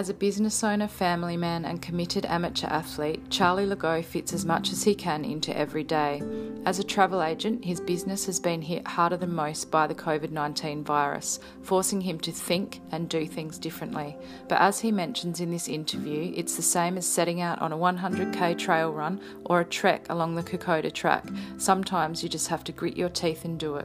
As a business owner, family man and committed amateur athlete, Charlie Legault fits as much as he can into every day. As a travel agent, his business has been hit harder than most by the COVID-19 virus, forcing him to think and do things differently. But as he mentions in this interview, it's the same as setting out on a 100k trail run or a trek along the Kokoda track. Sometimes you just have to grit your teeth and do it.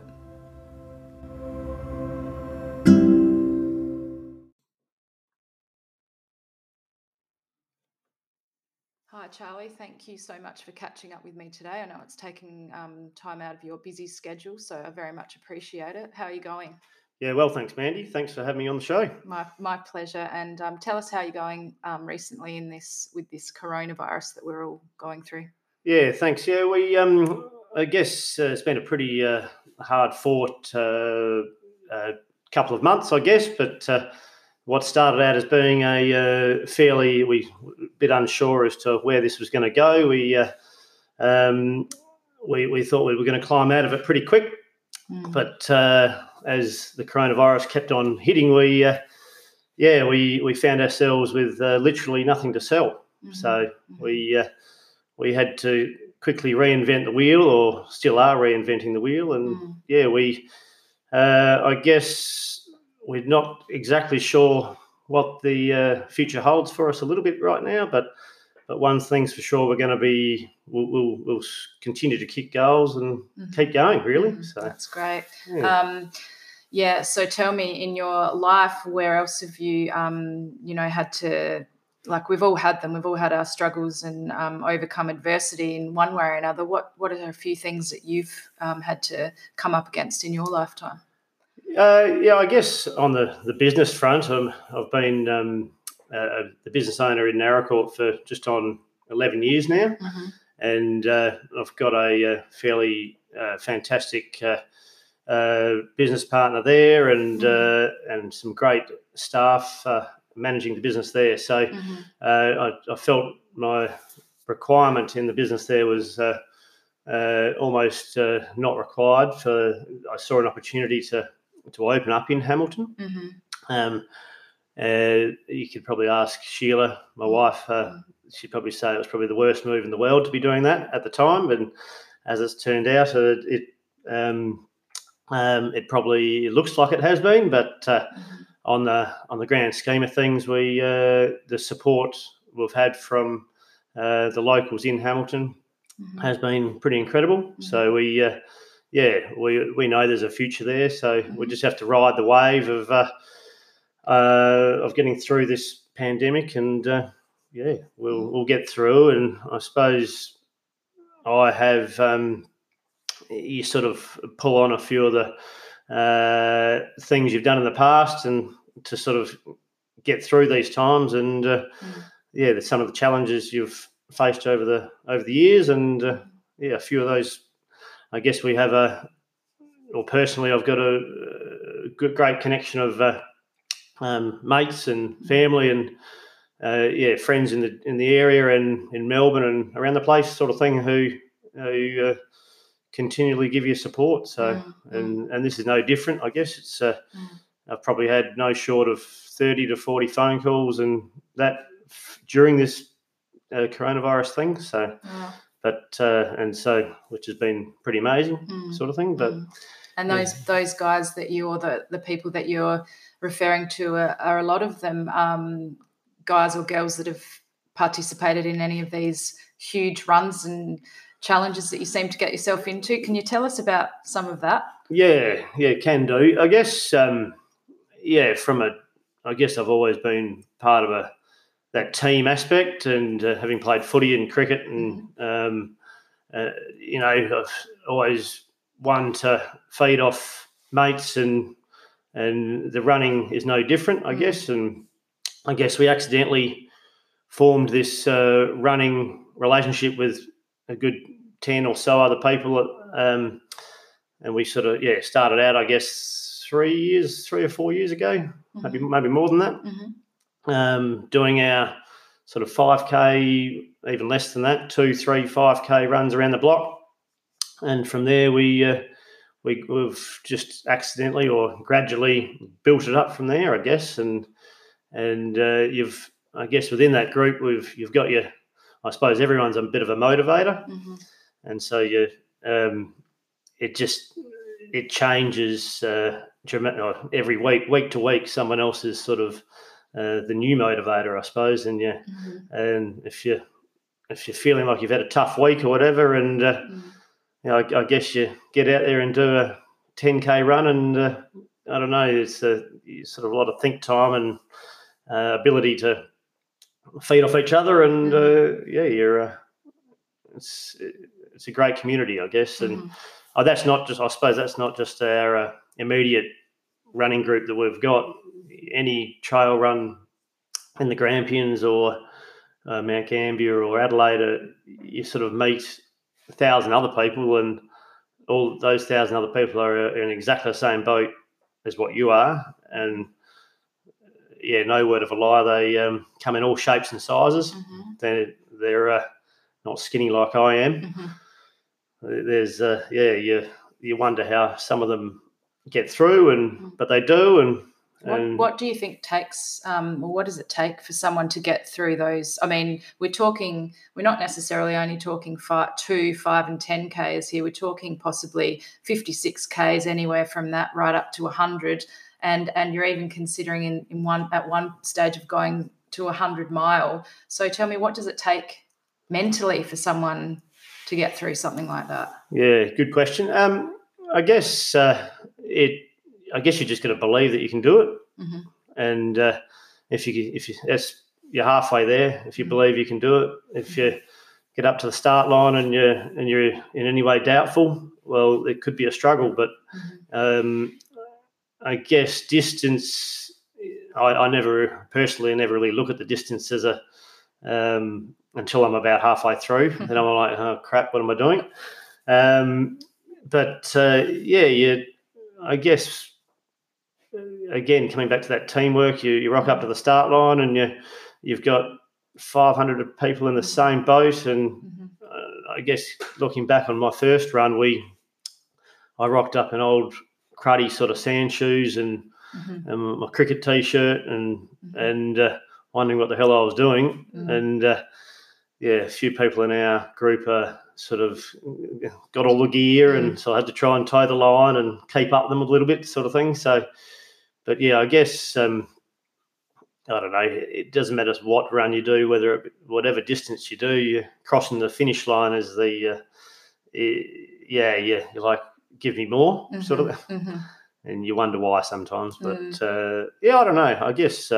Hi Charlie, thank you so much for catching up with me today. I know it's taking time out of your busy schedule, so I very much appreciate it. How are you going? Yeah, well, thanks, Mandy. Thanks for having me on the show. My pleasure. And tell us how you're going recently with this coronavirus that we're all going through. Yeah, thanks. Yeah, we I guess it's been a pretty hard fought couple of months, I guess, but what started out as being a fairly bit unsure as to where this was going to go. We thought we were going to climb out of it pretty quick, but as the coronavirus kept on hitting, we found ourselves with literally nothing to sell. So we had to quickly reinvent the wheel, or still are reinventing the wheel, and I guess we're not exactly sure what the future holds for us a little bit right now, but one thing's for sure, we'll continue to kick goals and keep going, really. So that's great. Yeah. So tell me, in your life, where else have you, had to, like, we've all had them. We've all had our struggles and overcome adversity in one way or another. What are a few things that you've had to come up against in your lifetime? I guess on the business front, I've been the business owner in Naracoorte for just on 11 years now, and I've got a fairly fantastic business partner there, and some great staff managing the business there. So I felt my requirement in the business there was almost not required. I saw an opportunity to open up in Hamilton. You could probably ask Sheila, my wife. She'd probably say it was probably the worst move in the world to be doing that at the time. And as it's turned out, it probably looks like it has been. But on the grand scheme of things, the support we've had from the locals in Hamilton has been pretty incredible. So we know there's a future there. So we just have to ride the wave of getting through this pandemic, and we'll get through. And I suppose I have you sort of pull on a few of the things you've done in the past, and to sort of get through these times. And there's some of the challenges you've faced over the years, and a few of those. I guess we have personally, I've got a great connection of mates and family and friends in the area and in Melbourne and around the place, sort of thing, who continually give you support. So and this is no different. I guess it's I've probably had no short of 30 to 40 phone calls and that during this coronavirus thing. So. But and so, which has been pretty amazing, sort of thing. But and those guys that you, or the people that you're referring to, are a lot of them guys or girls that have participated in any of these huge runs and challenges that you seem to get yourself into. Can you tell us about some of that? Yeah, can do. I guess I guess I've always been part of that team aspect, and having played footy and cricket, and I've always one to feed off mates, and the running is no different, I guess. And I guess we accidentally formed this running relationship with a good 10 or so other people, and we sort of started out, I guess, 3 or 4 years ago, maybe more than that. Doing our sort of 5K, even less than that, 2, 3, 5K runs around the block. And from there, we've just accidentally or gradually built it up from there, I guess. And and I guess within that group, you've got your, I suppose everyone's a bit of a motivator, and so it changes every week to week. Someone else is sort of the new motivator, I suppose, and and if you're feeling like you've had a tough week or whatever, and I guess you get out there and do a 10K run, and I don't know, it's sort of a lot of think time and ability to feed off each other, and it's a great community, I guess, and that's not just our immediate running group that we've got. Any trail run in the Grampians or Mount Gambier or Adelaide, you sort of meet 1,000 other people, and all those 1,000 other people are in exactly the same boat as what you are, and no word of a lie, they come in all shapes and sizes. They're not skinny like I am. There's you wonder how some of them get through, but they do. And what do you think takes, or what does it take for someone to get through those? I mean, we're not necessarily only talking 2, 5, and 10Ks here. We're talking possibly 56Ks, anywhere from that right up to 100. And you're even considering at one stage of going to 100 mile. So tell me, what does it take mentally for someone to get through something like that? Yeah, good question. I guess you're just going to believe that you can do it, and if you're halfway there. If you believe you can do it, if you get up to the start line and you're in any way doubtful, well, it could be a struggle. But I guess distance, I never really look at the distance as until I'm about halfway through. Then I'm like, oh crap, what am I doing? I guess, again, coming back to that teamwork, you rock up to the start line and you've got 500 people in the same boat. And I guess looking back on my first run, I rocked up in old cruddy sort of sand shoes and my cricket T-shirt and wondering what the hell I was doing. And a few people in our group sort of got all the gear, and so I had to try and toe the line and keep up them a little bit, sort of thing. So, but I guess I don't know. It doesn't matter what run you do, whatever distance you do, you're crossing the finish line as you're like, give me more, sort of. And you wonder why sometimes. But I don't know. I guess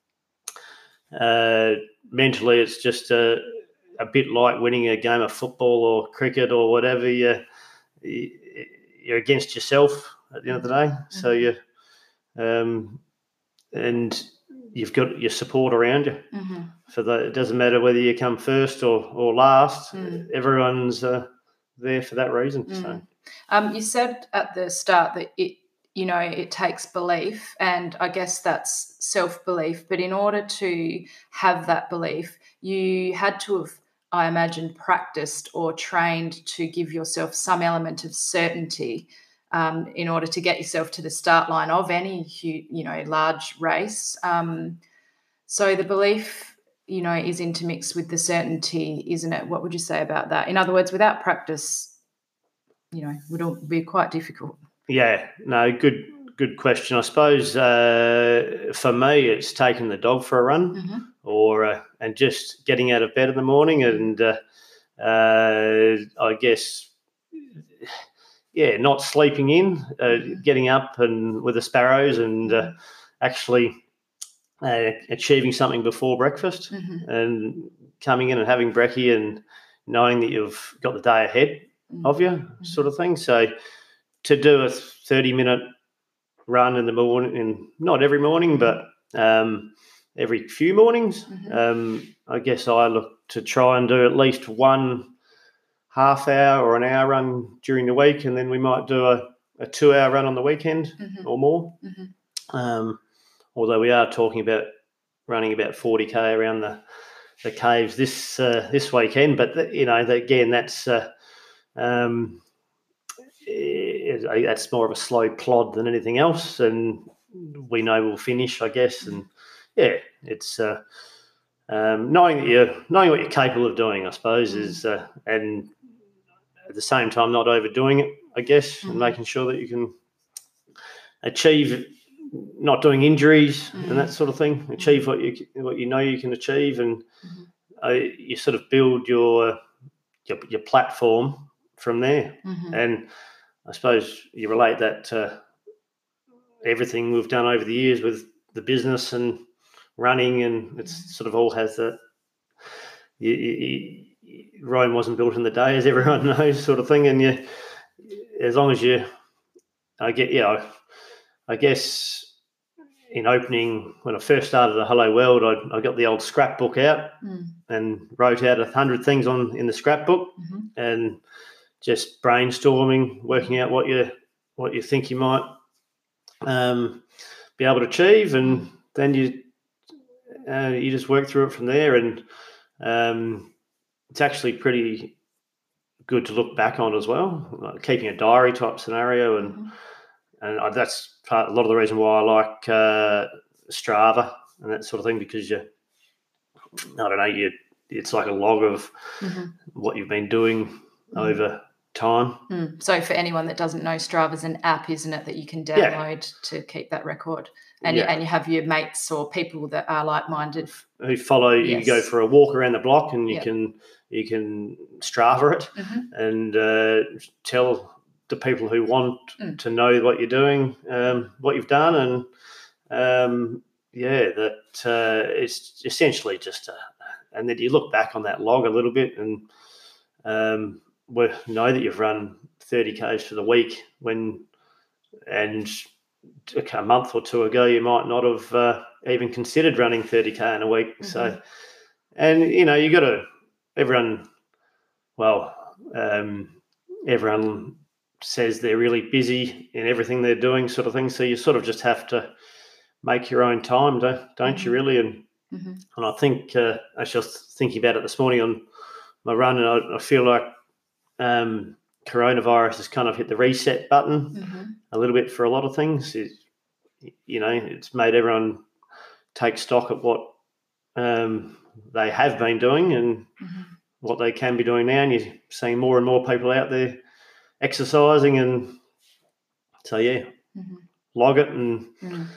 mentally, it's just a bit like winning a game of football or cricket or whatever. You're against yourself at the end of the day. So and you've got your support around you. It doesn't matter whether you come first or last. Everyone's there for that reason. So you said at the start that it takes belief, and I guess that's self-belief. But in order to have that belief, you had to have, I imagine, practiced or trained to give yourself some element of certainty in order to get yourself to the start line of any large race. So the belief, is intermixed with the certainty, isn't it? What would you say about that? In other words, without practice, would be quite difficult. Yeah, no, good question. I suppose for me, it's taking the dog for a run, or and just getting out of bed in the morning, and I guess, not sleeping in, getting up and with the sparrows, and actually achieving something before breakfast, and coming in and having brekkie, and knowing that you've got the day ahead of you, sort of thing. So to do a 30-minute run in the morning, and not every morning, but every few mornings, I guess I look to try and do at least one half-hour or an hour run during the week, and then we might do a 2-hour run on the weekend or more. Although we are talking about running about 40K around the caves this weekend, but again, that's more of a slow plod than anything else, and we know we'll finish, I guess, and it's knowing what you're capable of doing, I suppose, is and at the same time not overdoing it, I guess, and making sure that you can achieve, not doing injuries and that sort of thing. Achieve what you know you can achieve, and you sort of build your platform from there. And I suppose you relate that to everything we've done over the years with the business and running, and it's sort of all has that. Rome wasn't built in the day, as everyone knows, sort of thing. And as long as I guess in opening, when I first started the Hello World, I got the old scrapbook out and wrote out 100 things in the scrapbook, and just brainstorming, working out what you think you might be able to achieve, and then you just work through it from there. And it's actually pretty good to look back on as well, like keeping a diary type scenario, and that's a lot of the reason why I like Strava and that sort of thing, because it's like a log of what you've been doing over time. So for anyone that doesn't know, Strava's an app, isn't it, that you can download to keep that record? And you have your mates or people that are like-minded who follow. You go for a walk around the block, and you can Strava it and tell the people who want to know what you're doing, what you've done, and it's essentially just and then you look back on that log a little bit, and know that you've run 30 Ks for the week, and a month or two ago you might not have even considered running 30K in a week. So, and you got to, everyone says they're really busy in everything they're doing, sort of thing, so you sort of just have to make your own time, don't you really? And I think I was just thinking about it this morning on my run, and I feel like coronavirus has kind of hit the reset button a little bit for a lot of things. It's made everyone take stock of what they have been doing and what they can be doing now, and you're seeing more and more people out there exercising, and so log it, and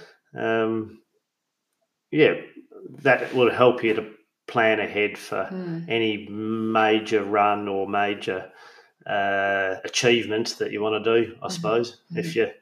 that will help you to plan ahead for any major run or major achievements that you want to do, I suppose. If you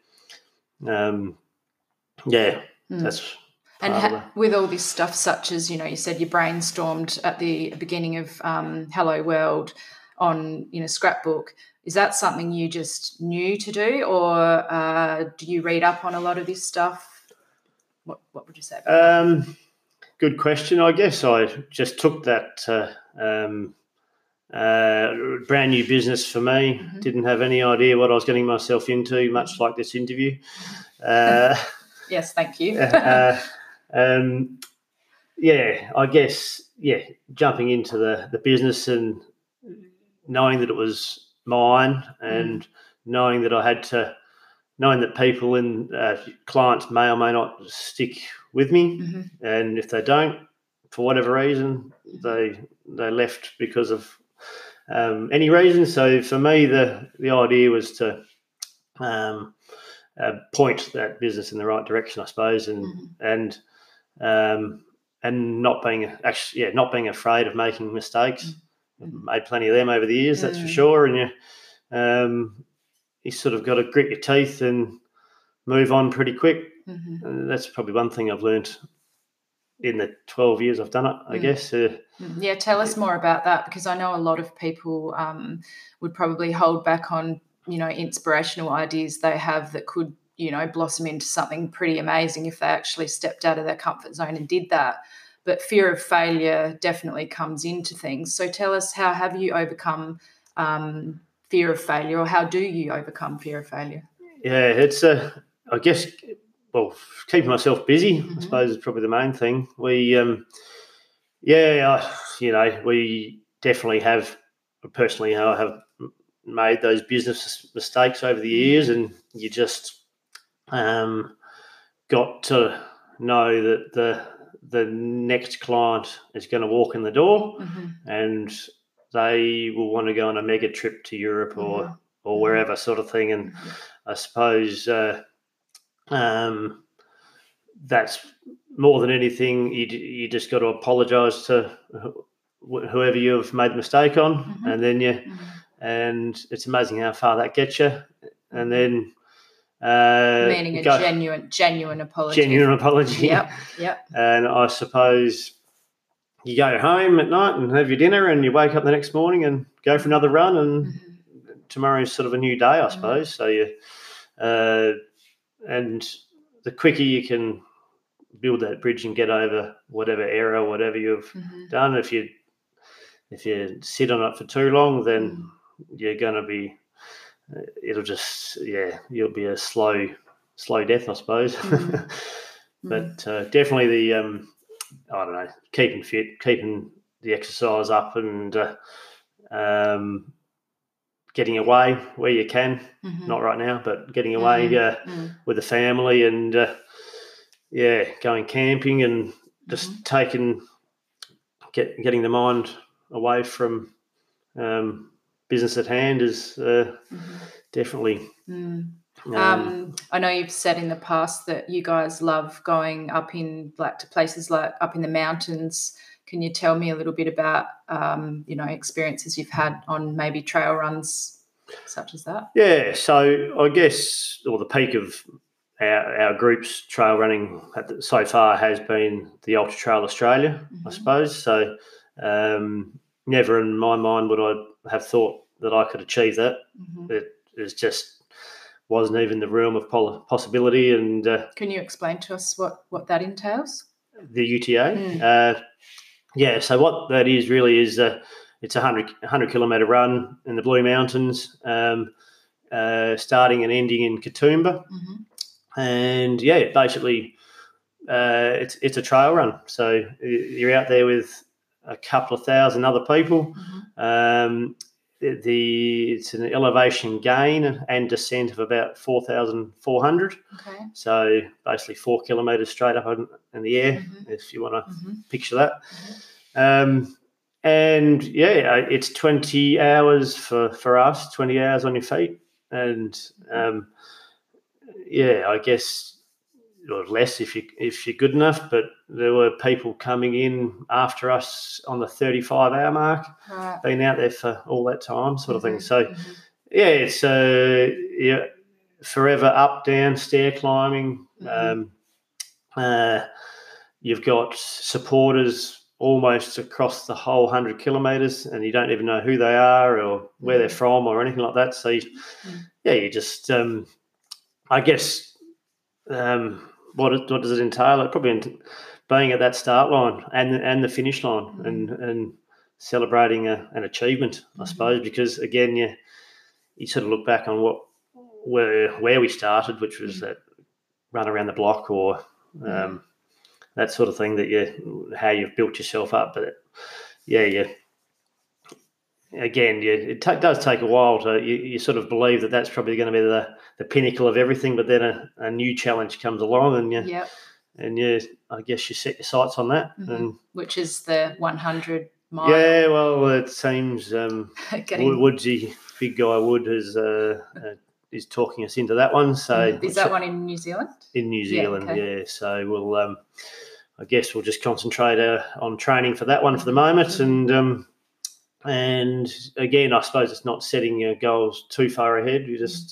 that's and with all this stuff, such as you said you brainstormed at the beginning of Hello World on scrapbook. Is that something you just knew to do, or do you read up on a lot of this stuff? What would you say about that? Good question. I guess I just took that brand new business for me. Didn't have any idea what I was getting myself into, much like this interview. Yes, thank you. I guess, jumping into the business and knowing that it was mine, and knowing that knowing that people and clients may or may not stick with me, and if they don't, for whatever reason, they left because of any reason. So for me, the idea was to point that business in the right direction, I suppose, and not being afraid of making mistakes. I've made plenty of them over the years, that's for sure. And you sort of got to grit your teeth and move on pretty quick. And that's probably one thing I've learned in the 12 years I've done it, I guess. Tell us more about that, because I know a lot of people would probably hold back on inspirational ideas they have that could blossom into something pretty amazing if they actually stepped out of their comfort zone and did that. But fear of failure definitely comes into things. So tell us, how have you overcome fear of failure, or how do you overcome fear of failure? Yeah, it's I guess, keeping myself busy, I suppose, is probably the main thing. We we definitely have, personally, I have made those business mistakes over the years, and you just got to know that the next client is going to walk in the door, and they will want to go on a mega trip to Europe or wherever, sort of thing. And I suppose that's more than anything. You just got to apologise to whoever you've made the mistake on, and then and it's amazing how far that gets you. And then meaning a genuine apology. Genuine apology. Yep. And I suppose you go home at night and have your dinner, and you wake up the next morning and go for another run, and tomorrow's sort of a new day, I suppose. So you and the quicker you can build that bridge and get over whatever error, whatever you've done, if you sit on it for too long, then you're going to be, it'll just, you'll be a slow death, I suppose. But definitely the, I don't know, keeping fit, keeping the exercise up, and getting away where you can. Not right now, but getting away with the family, and going camping, and just getting the mind away from business at hand is definitely. I know you've said in the past that you guys love going up in to places like up in the mountains. Can you tell me a little bit about experiences you've had on maybe trail runs such as that? Yeah, so I guess, the peak of our group's trail running so far has been the Ultra Trail Australia, I suppose. So never in my mind would I have thought that I could achieve that. It just wasn't even the realm of possibility. And can you explain to us what that entails? The UTA? So what that is really is it's a 100 kilometre run in the Blue Mountains, starting and ending in Katoomba. And basically it's a trail run. So you're out there with a couple of thousand other people. It's an elevation gain and descent of about 4,400. Okay. So basically 4 kilometres straight up in the air, if you want to picture that. It's 20 hours for us, 20 hours on your feet. And I guess, or less if you're good enough, but there were people coming in after us on the 35-hour mark, been out there for all that time, sort of thing. So it's forever up, down, stair climbing. You've got supporters almost across the whole 100 kilometres, and you don't even know who they are or where they're from or anything like that. So you just I guess what does it entail? It probably being at that start line and the finish line, and celebrating an achievement, I suppose, because again you sort of look back on where we started, which was that run around the block or that sort of thing, how you've built yourself up. But it does take a while to you sort of believe that that's probably going to be the pinnacle of everything, but then a new challenge comes along, and I guess you set your sights on that, and which is the 100 mile. Yeah, well, it seems Woodsy, big guy Wood, is talking us into that one. So is that one in New Zealand? In New Zealand, yeah. So we'll, I guess we'll just concentrate on training for that one for the moment, and again, I suppose it's not setting your goals too far ahead. You just,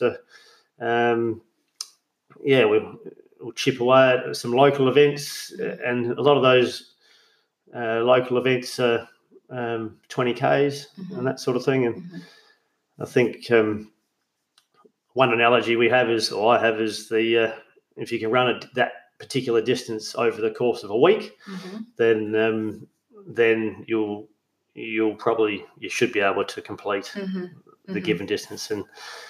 we'll chip away at some local events, and a lot of those local events are 20Ks and that sort of thing. And I think one analogy I have is if you can run that particular distance over the course of a week, then you should be able to complete the given distance. And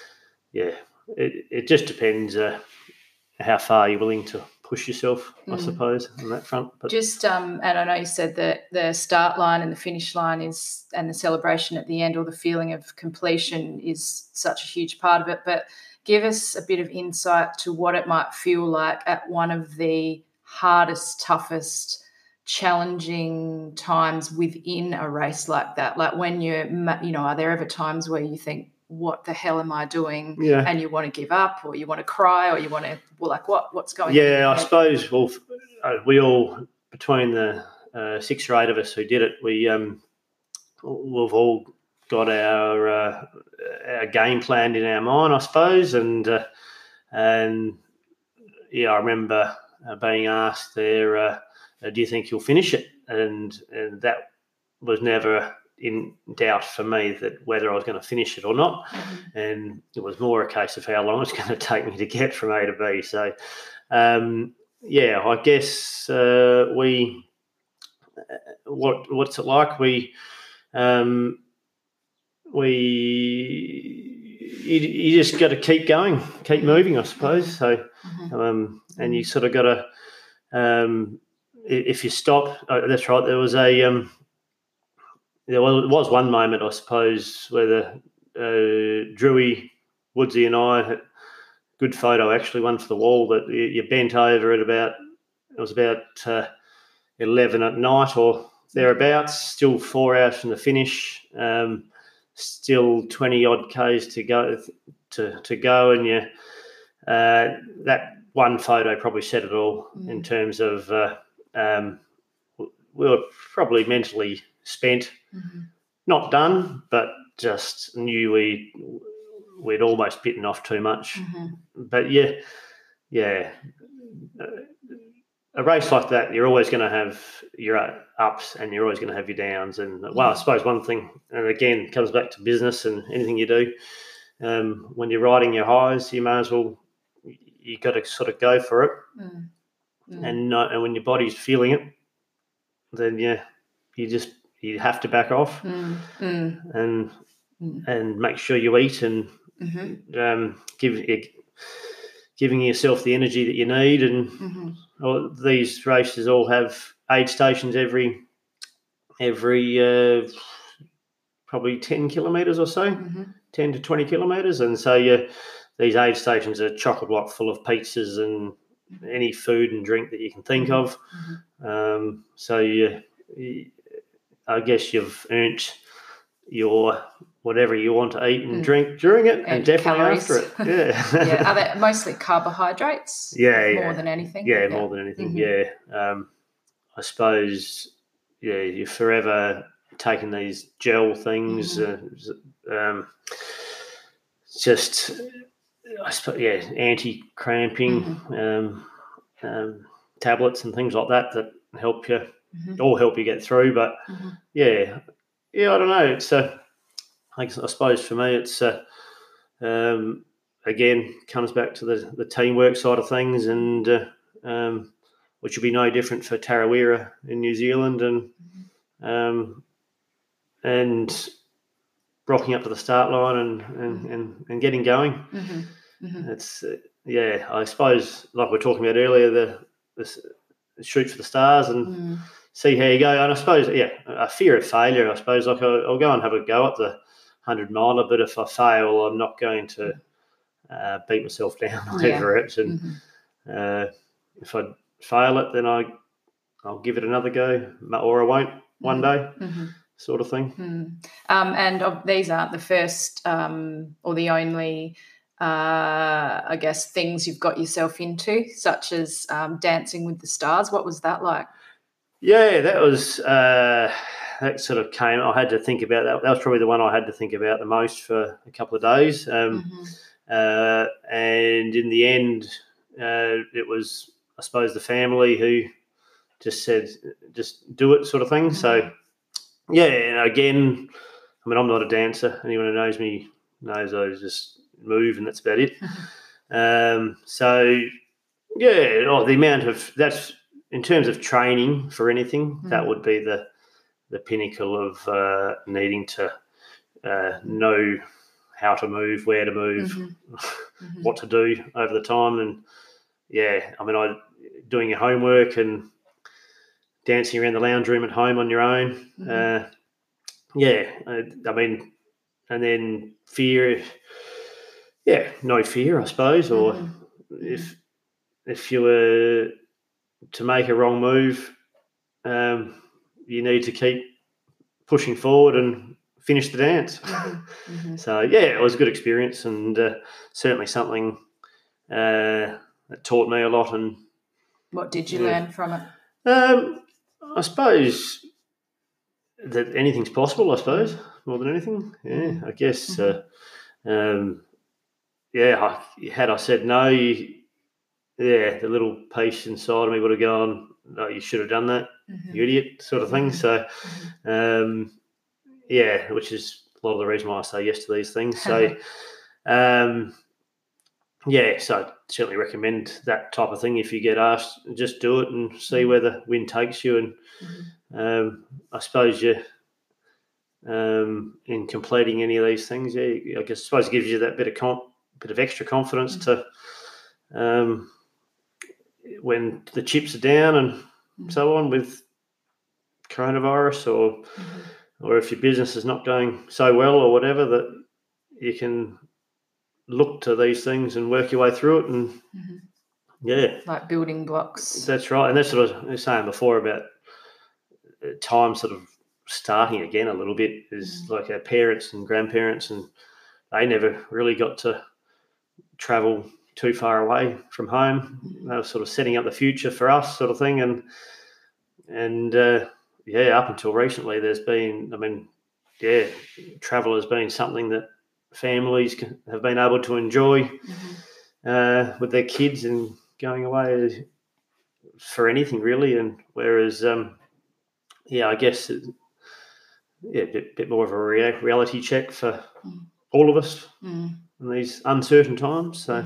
it just depends how far you're willing to push yourself, I suppose, on that front. But just and I know you said that the start line and the finish line and the celebration at the end, or the feeling of completion, is such a huge part of it. But give us a bit of insight to what it might feel like at one of the hardest, toughest challenging times within a race like that? Like when are there ever times where you think, what the hell am I doing? Yeah. And you want to give up, or you want to cry, or you want to, what's going on? Yeah, I suppose, we all, between the 6 or 8 of us who did it, we've all got our game planned in our mind, I suppose. And I remember being asked there, do you think you'll finish it? And that was never in doubt for me, that whether I was going to finish it or not. Mm-hmm. And it was more a case of how long it's going to take me to get from A to B. So, I guess what's it like? You just got to keep going, keep moving, I suppose. So, and you sort of got to, if you stop, that's right. There was there was one moment, I suppose, where the Drewy, Woodsy, and I had good photo, actually, one for the wall, that you bent over at about 11 at night or thereabouts, still 4 hours from the finish, still 20 odd Ks to go, and that one photo probably said it all in terms of we were probably mentally spent, not done, but just knew we'd almost bitten off too much. But a race like that, you're always going to have your ups and you're always going to have your downs. And I suppose one thing, and again, it comes back to business and anything you do, when you're riding your highs, you may as well, you got to sort of go for it. And when your body's feeling it, then you have to back off and make sure you eat and giving yourself the energy that you need. And these races all have aid stations every probably 10 kilometres or so, 10 to 20 kilometres. And so these aid stations are chock-a-block full of pizzas and any food and drink that you can think of. So I guess you've earned your whatever you want to eat and drink during it, and definitely calories. After it. Yeah. Are they mostly carbohydrates? More than anything? Yeah, more than anything. I suppose, you're forever taking these gel things, just, I suppose, anti-cramping tablets and things like that help you, all help you get through. But I don't know. It's I suppose for me, it's again comes back to the teamwork side of things, and which will be no different for Tarawera in New Zealand, and rocking up to the start line and getting going. It's I suppose, like we were talking about earlier, the shoot for the stars and see how you go. And I suppose a fear of failure. I suppose, like, I'll go and have a go at the 100-miler, but if I fail, I'm not going to beat myself down over it. And if I fail it, then I'll give it another go, or I won't one day, sort of thing. And these aren't the first or the only, I guess, things you've got yourself into, such as Dancing with the Stars. What was that like? Yeah, that was that sort of came. I had to think about that. That was probably the one I had to think about the most for a couple of days. And in the end, it was, I suppose, the family who just said, just do it, sort of thing. So, and again, I mean, I'm not a dancer. Anyone who knows me knows I just move and that's about it. The amount of, that's, in terms of training for anything, that would be the pinnacle of needing to know how to move, where to move, what to do over the time. And I mean, doing your homework and dancing around the lounge room at home on your own. I mean, and then fear, no fear, I suppose, or if you were to make a wrong move, you need to keep pushing forward and finish the dance. So, it was a good experience, and certainly something that taught me a lot. And what did you learn from it? I suppose that anything's possible, I suppose, more than anything. Yeah, I guess, had I said no, the little piece inside of me would have gone, no, you should have done that, you idiot, sort of thing. So, which is a lot of the reason why I say yes to these things. So, so I'd certainly recommend that type of thing. If you get asked, just do it and see where the wind takes you. And I suppose in completing any of these things, I suppose it gives you that bit of extra confidence to when the chips are down and so on with coronavirus, or if your business is not going so well or whatever, that you can look to these things and work your way through it. And like building blocks. That's right. And that's what I was saying before about time sort of starting again a little bit, is like our parents and grandparents, and they never really got to travel too far away from home. They were sort of setting up the future for us, sort of thing. And up until recently, there's been, travel has been something that families have been able to enjoy with their kids and going away for anything really. And whereas, I guess, a bit more of a reality check for all of us in these uncertain times. So,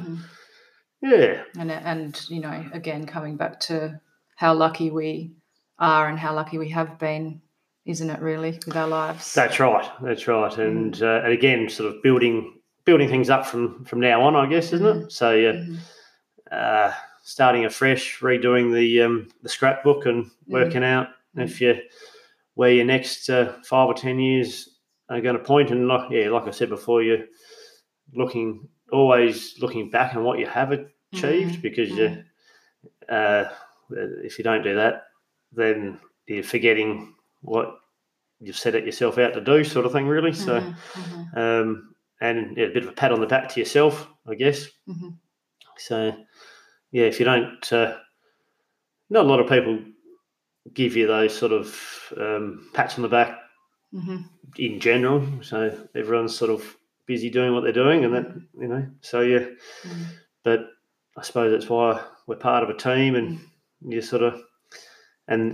And again, coming back to how lucky we are and how lucky we have been, isn't it, really, with our lives? That's right. And again, sort of building things up from now on, I guess, isn't it? So starting afresh, redoing the scrapbook and working out where your next 5 or 10 years are going to point. And like I said before, you're always looking back on what you have achieved, because if you don't do that, then you're forgetting what you've set it yourself out to do, sort of thing, really. So, and a bit of a pat on the back to yourself, I guess. So, if you don't, not a lot of people give you those sort of pats on the back in general. So everyone's sort of busy doing what they're doing, and that, so but I suppose that's why we're part of a team, and you sort of, and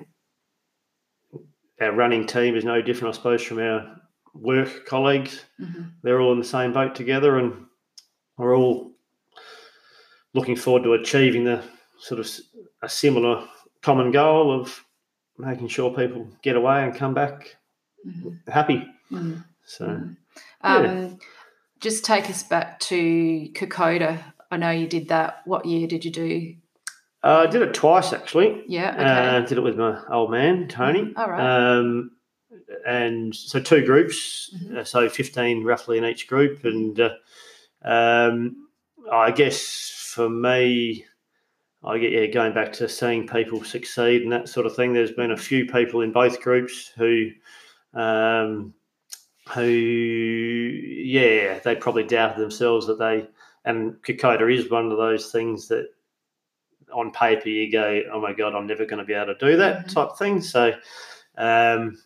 our running team is no different, I suppose, from our work colleagues. They're all in the same boat together, and we're all looking forward to achieving the sort of a similar common goal of making sure people get away and come back happy. So, just take us back to Kokoda. I know you did that. What year did you do? I did it twice, actually. Yeah, okay. Did it with my old man, Tony. All right. And so 2 groups, so 15 roughly in each group. And I guess for me, going back to seeing people succeed and that sort of thing, there's been a few people in both groups who they probably doubted themselves and Kokoda is one of those things that on paper you go, oh my God, I'm never going to be able to do that type thing. So the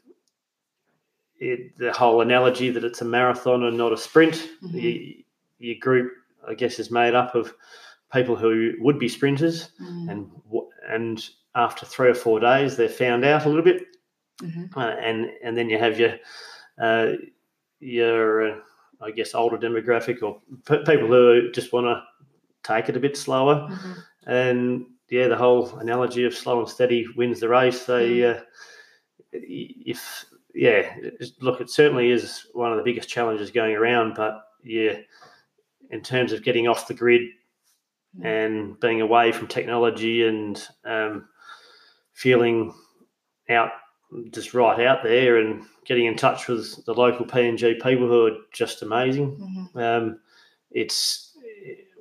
whole analogy that it's a marathon and not a sprint, your group, I guess, is made up of people who would be sprinters, and after 3 or 4 days they're found out a little bit, and then you have your I guess older demographic, or people who just want to take it a bit slower, and the whole analogy of slow and steady wins the race. So look, it certainly is one of the biggest challenges going around, but in terms of getting off the grid and being away from technology and feeling just right out there and getting in touch with the local PNG people who are just amazing. It's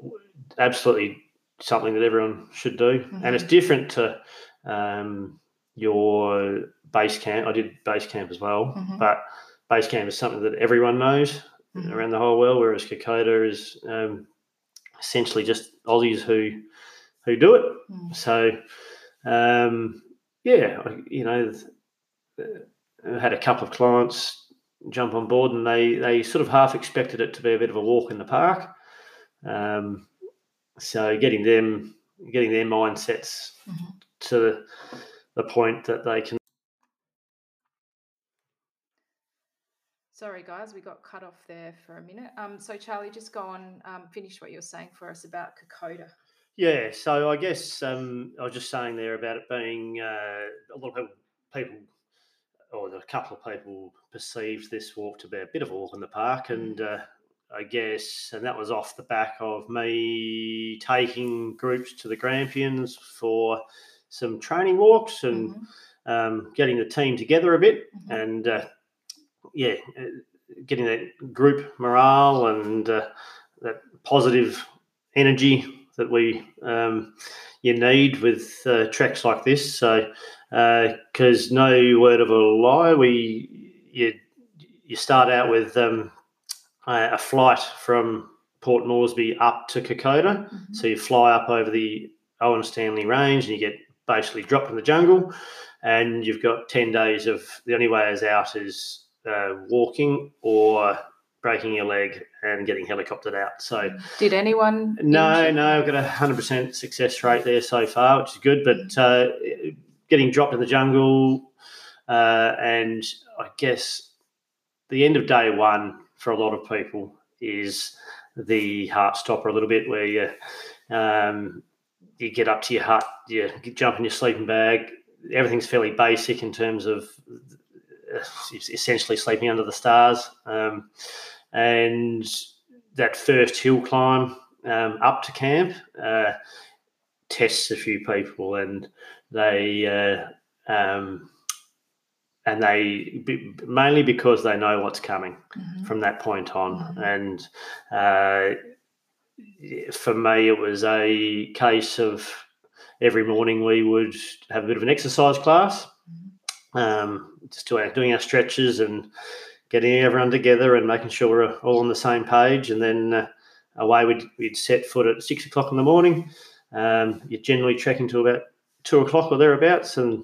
absolutely something that everyone should do. And it's different to, your base camp. I did base camp as well, but base camp is something that everyone knows around the whole world, whereas Kokoda is essentially just Aussies who do it. So, I had a couple of clients jump on board, and they sort of half expected it to be a bit of a walk in the park. So getting their mindsets to the point that they can. Sorry, guys, we got cut off there for a minute. So Charlie, just go on, finish what you were saying for us about Kokoda. Yeah, so I guess I was just saying there about it being a lot of people, or a couple of people perceived this walk to be a bit of a walk in the park, and I guess, and that was off the back of me taking groups to the Grampians for some training walks and getting the team together a bit, and getting that group morale and that positive energy that you need with treks like this. So, because no word of a lie, you start out with a flight from Port Moresby up to Kokoda. So you fly up over the Owen Stanley Range, and you get basically dropped in the jungle, and you've got 10 days of the only way out is walking or breaking your leg and getting helicoptered out. So, did anyone? No, I've got a 100% success rate there so far, which is good. But getting dropped in the jungle, and I guess the end of day one for a lot of people is the heart stopper a little bit, where you get up to your hut, you jump in your sleeping bag. Everything's fairly basic in terms of essentially sleeping under the stars, and that first hill climb up to camp tests a few people, and they mainly because they know what's coming from that point on. And for me, it was a case of every morning we would have a bit of an exercise class, just doing our stretches and getting everyone together and making sure we're all on the same page. And then away we'd set foot at 6 o'clock in the morning. You're generally trekking to about 2 o'clock or thereabouts. And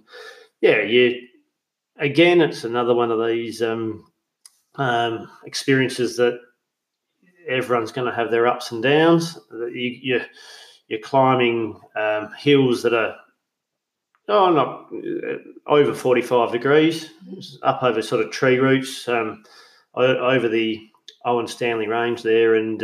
again, it's another one of these experiences that everyone's going to have their ups and downs. You're climbing hills that are not over 45 degrees, up over sort of tree roots, over the Owen Stanley Range there. And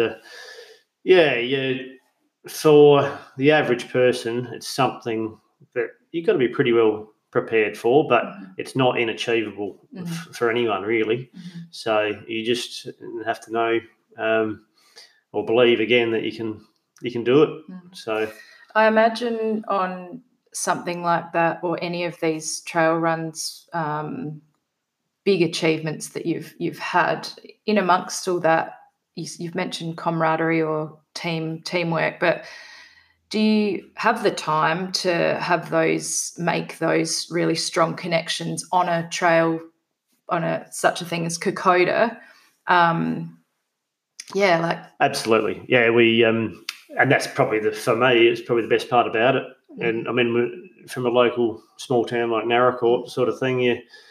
for the average person, it's something that you've got to be pretty well prepared for, but it's not inachievable for anyone really. So you just have to know or believe again that you can do it. So I imagine on something like that, or any of these trail runs, big achievements that you've had in amongst all that, you've mentioned camaraderie or teamwork, but do you have the time to make those really strong connections on a trail, on such a thing as Kokoda? Absolutely. Yeah, we and that's probably for me, it's probably the best part about it. And I mean, from a local small town like Narracoorte sort of thing,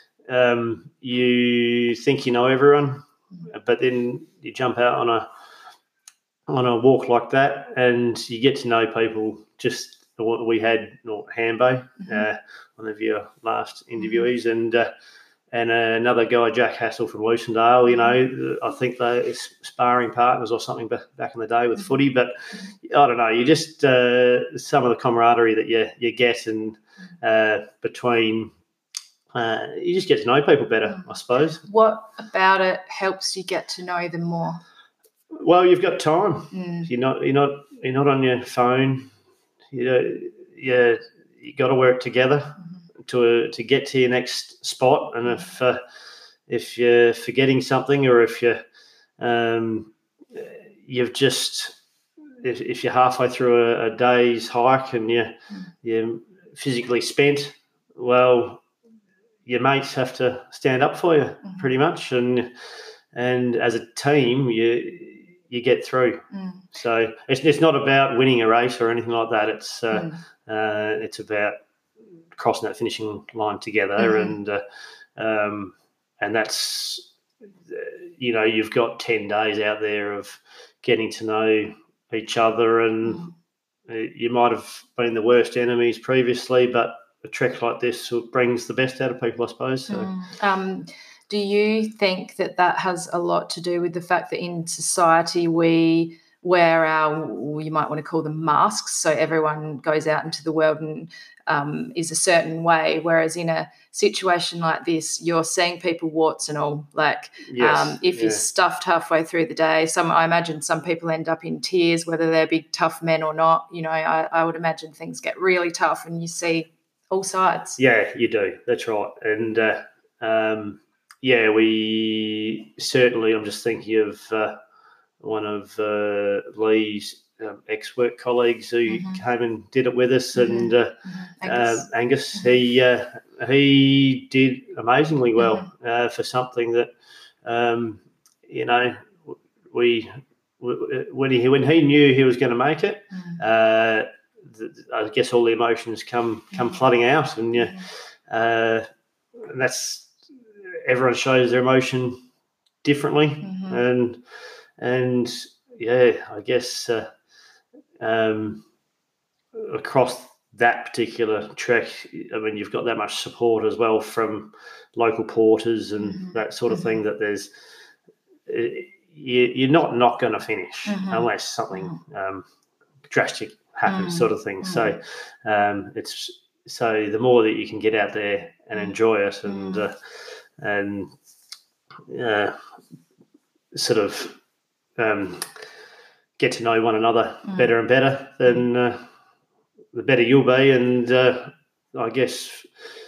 you think you know everyone, but then you jump out on a walk like that, and you get to know people. Just what we had Hambo, one of your last interviewees, and another guy, Jack Hassel from Lucendale. I think they're sparring partners or something back in the day with footy. But I don't know, you just some of the camaraderie that you get, and between you just get to know people better, I suppose. What about it helps you get to know them more? Well, you've got time. You're not on your phone. You got to work together to get to your next spot. And if you're forgetting something, or if if you're halfway through a day's hike and you're physically spent, well, your mates have to stand up for you pretty much, and as a team, you get through. So it's not about winning a race or anything like that. It's about crossing that finishing line together, and that's, you've got 10 days out there of getting to know each other, and you might have been the worst enemies previously, but a trek like this brings the best out of people, I suppose. So. Do you think that has a lot to do with the fact that in society we wear our, you might want to call them masks, so everyone goes out into the world and is a certain way, whereas in a situation like this, you're seeing people warts and all. Like, if you're stuffed halfway through the day, I imagine some people end up in tears, whether they're big tough men or not. I would imagine things get really tough, and you see all sides. Yeah, you do. That's right. And we certainly. I'm just thinking of one of Lee's ex-work colleagues who came and did it with us, and Angus. He did amazingly well for something that when he knew he was going to make it. I guess all the emotions come flooding out, and that's, everyone shows their emotion differently, and I guess across that particular trek, I mean, you've got that much support as well from local porters and that sort of thing, that there's you're not going to finish unless something drastic happens, sort of thing. So so the more that you can get out there and enjoy it, and sort of get to know one another better and better, then the better you'll be. And I guess,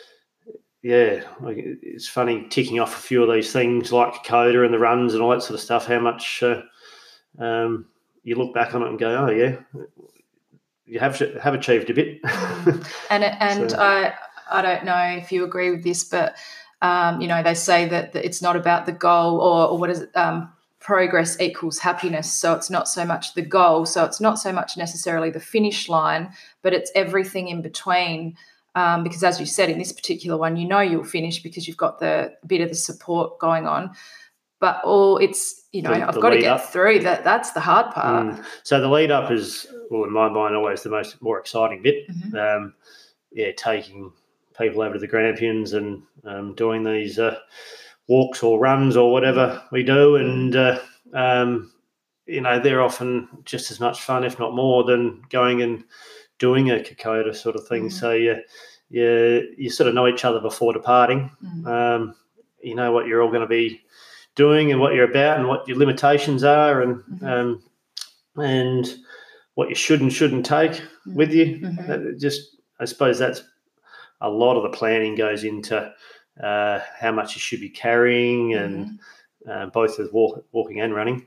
it's funny ticking off a few of these things like Kokoda and the runs and all that sort of stuff, how much you look back on it and go, oh yeah, you have achieved a bit. And so. I don't know if you agree with this, but they say that it's not about the goal, or what is it? Progress equals happiness. So it's not so much the goal. So it's not so much necessarily the finish line, but it's everything in between. Because as you said, in this particular one, you'll finish because you've got the bit of the support going on. But I've got to get through that. That's the hard part. So the lead up is, well, in my mind, always the more exciting bit. Taking people over to the Grampians and doing these walks or runs or whatever we do, and they're often just as much fun, if not more, than going and doing a Kokoda sort of thing. So you sort of know each other before departing. You know what you're all going to be doing and what you're about and what your limitations are, and what you should and shouldn't take with you. I suppose that's a lot of the planning goes into how much you should be carrying, and both with walking and running.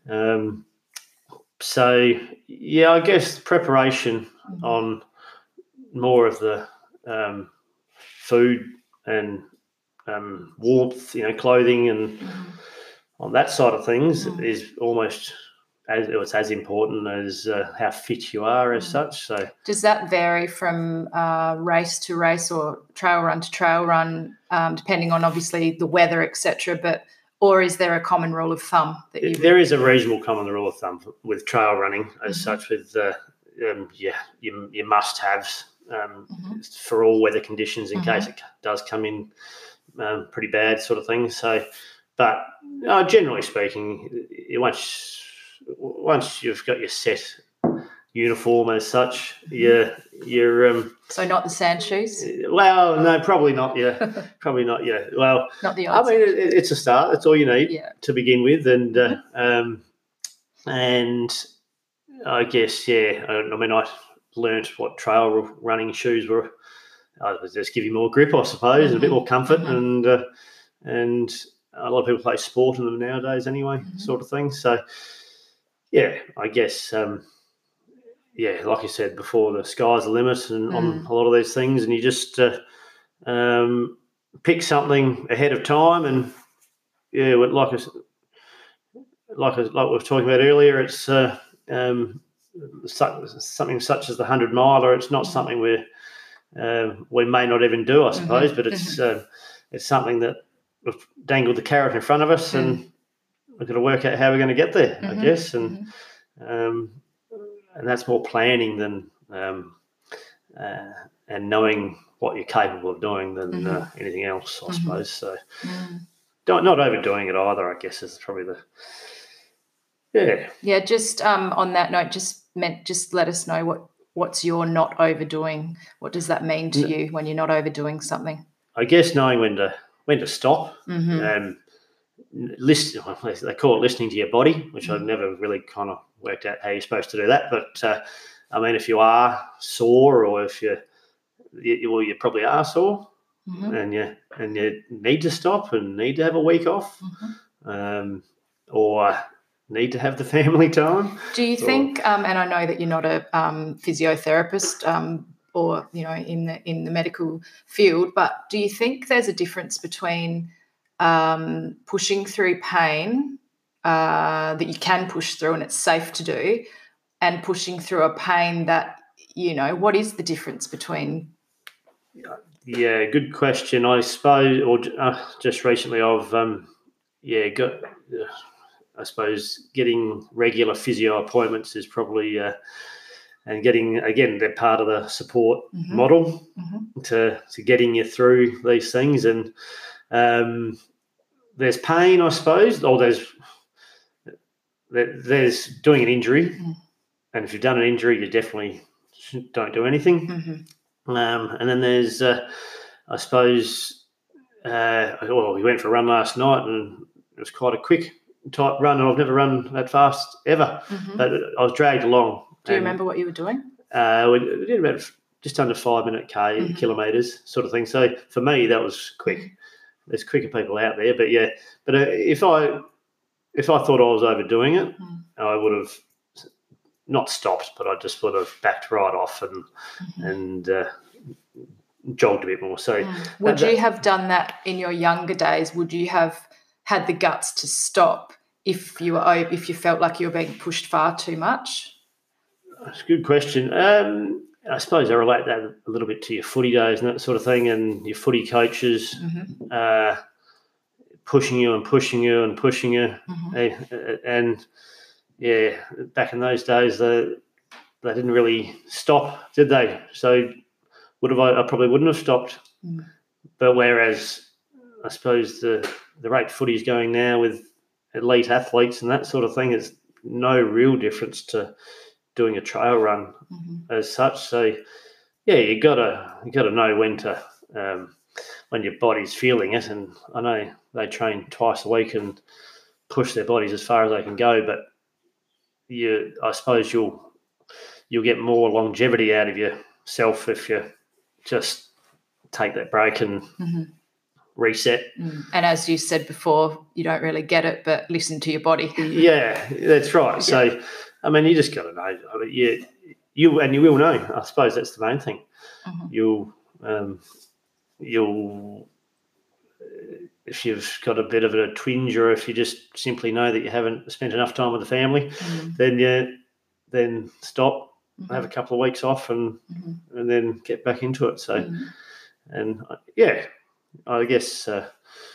I guess preparation on more of the food and warmth, clothing, and on that side of things is almost as important as how fit you are as such. So does that vary from race to race or trail run to trail run, depending on obviously the weather, etc.? Or is there a common rule of thumb that there is a reasonable common rule of thumb with trail running as such, with your must-haves for all weather conditions in case it does come in pretty bad, sort of thing. So, but generally speaking, once you've got your set uniform as such, you're so not the sand shoes. Well, no, probably not. Yeah, probably not. Yeah, well, not the odds. I mean, it's a start. That's all you need to begin with, and I guess I mean, I learned what trail running shoes were. They just give you more grip, I suppose, a bit more comfort, and a lot of people play sport in them nowadays, anyway, sort of thing. So. Yeah, I guess, like you said before, the sky's the limit and on a lot of these things, and you just pick something ahead of time, and like we were talking about earlier, it's something such as the 100 miler. It's not something we may not even do, I suppose, but it's something that we've dangled the carrot in front of us, and we've got to work out how we're going to get there, I guess, and that's more planning than and knowing what you're capable of doing than anything else, I suppose. So not overdoing it either, I guess, is probably yeah. Just on that note, just let us know what's your not overdoing. What does that mean to you when you're not overdoing something? I guess knowing when to stop. Listen, they call it listening to your body, which I've never really kind of worked out how you're supposed to do that. But I mean, if you are sore, or if you probably are sore, and you need to stop and need to have a week off, or need to have the family time. Do you think? And I know that you're not a physiotherapist, or in the medical field, but do you think there's a difference between pushing through pain that you can push through and it's safe to do, and pushing through a pain that, what is the difference between? Yeah, good question. I suppose, or just recently I've got, I suppose, getting regular physio appointments is probably, and getting, again, they're part of the support model to getting you through these things. And there's pain, I suppose, or there's doing an injury, and if you've done an injury, you definitely don't do anything. And then there's, I suppose, we went for a run last night, and it was quite a quick type run, and I've never run that fast ever, but I was dragged along. Do you remember what you were doing? We did about just under 5-minute kilometres sort of thing. So for me, that was quick. There's quicker people out there, but yeah. But if I thought I was overdoing it, I would have not stopped, but I just would have backed right off and jogged a bit more. So would you have done that in your younger days? Would you have had the guts to stop if you felt like you were being pushed far too much? That's a good question. I suppose I relate that a little bit to your footy days and that sort of thing, and your footy coaches pushing you and pushing you and pushing you. And yeah, back in those days, they didn't really stop, did they? So I probably wouldn't have stopped. But whereas I suppose the rate footy is going now with elite athletes and that sort of thing, it's no real difference to doing a trail run as such. So yeah, you gotta know when your body's feeling it. And I know they train twice a week and push their bodies as far as they can go, but I suppose you'll get more longevity out of yourself if you just take that break and reset. And as you said before, you don't really get it, but listen to your body. Yeah, that's right. Yeah. So, I mean, you just got to know. I mean, you will know. I suppose that's the main thing. You'll if you've got a bit of a twinge, or if you just simply know that you haven't spent enough time with the family, then stop, have a couple of weeks off, and then get back into it. So, and yeah, I guess a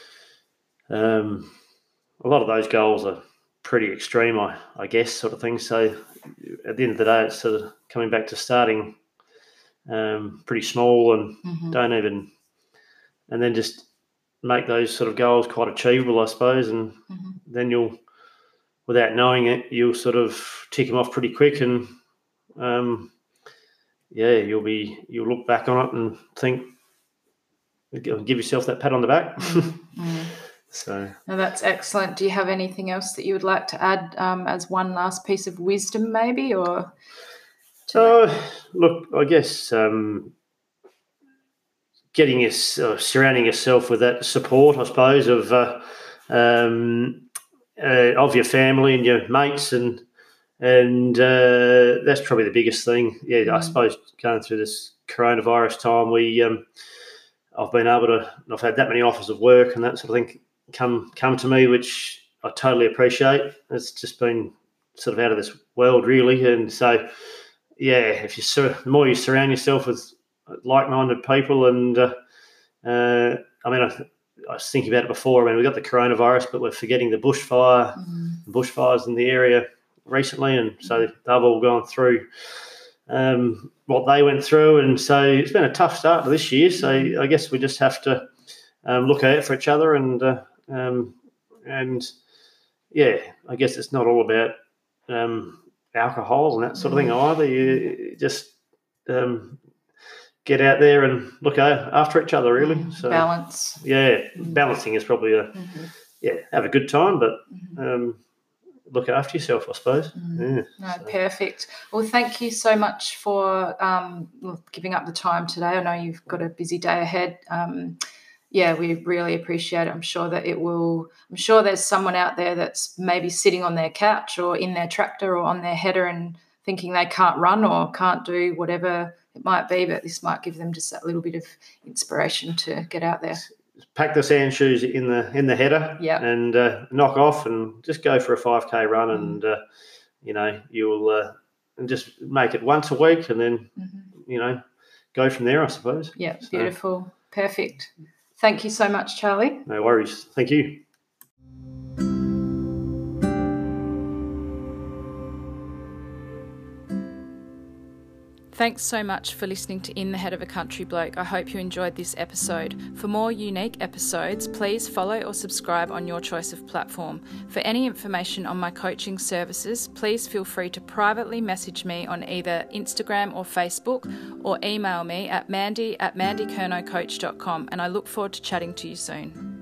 lot of those goals are pretty extreme, I guess, sort of thing. So at the end of the day, it's sort of coming back to starting pretty small and and then just make those sort of goals quite achievable, I suppose, and then you'll, without knowing it, you'll sort of tick them off pretty quick, and you'll look back on it and think, give yourself that pat on the back. So no, that's excellent. Do you have anything else that you would like to add as one last piece of wisdom, maybe, or? Look, I guess surrounding yourself with that support, I suppose, of your family and your mates, and that's probably the biggest thing. Yeah, I suppose going through this coronavirus time, I've been able to. I've had that many offers of work and that sort of thing come to me, which I totally appreciate. It's just been sort of out of this world, really. And so, yeah, the more you surround yourself with like-minded people, and I was thinking about it before. I mean, we got the coronavirus, but we're forgetting the bushfires in the area recently, and so they've all gone through what they went through, and so it's been a tough start to this year. So I guess we just have to look out for each other, and yeah, I guess it's not all about alcohol and that sort of thing either. You just get out there and look after each other, really. So balance. Yeah, balancing is probably have a good time, but look after yourself, I suppose. Perfect. Well, thank you so much for giving up the time today. I know you've got a busy day ahead. We really appreciate it. I'm sure there's someone out there that's maybe sitting on their couch or in their tractor or on their header and thinking they can't run or can't do whatever it might be, but this might give them just that little bit of inspiration to get out there. Pack the sand shoes in the header, and knock off and just go for a 5K run, and you'll just make it once a week, and then go from there, I suppose. Yeah, beautiful, perfect. Thank you so much, Charlie. No worries. Thank you. Thanks so much for listening to In the Head of a Country Bloke. I hope you enjoyed this episode. For more unique episodes, please follow or subscribe on your choice of platform. For any information on my coaching services, please feel free to privately message me on either Instagram or Facebook, or email me at mandy@mandykernocoach.com, and I look forward to chatting to you soon.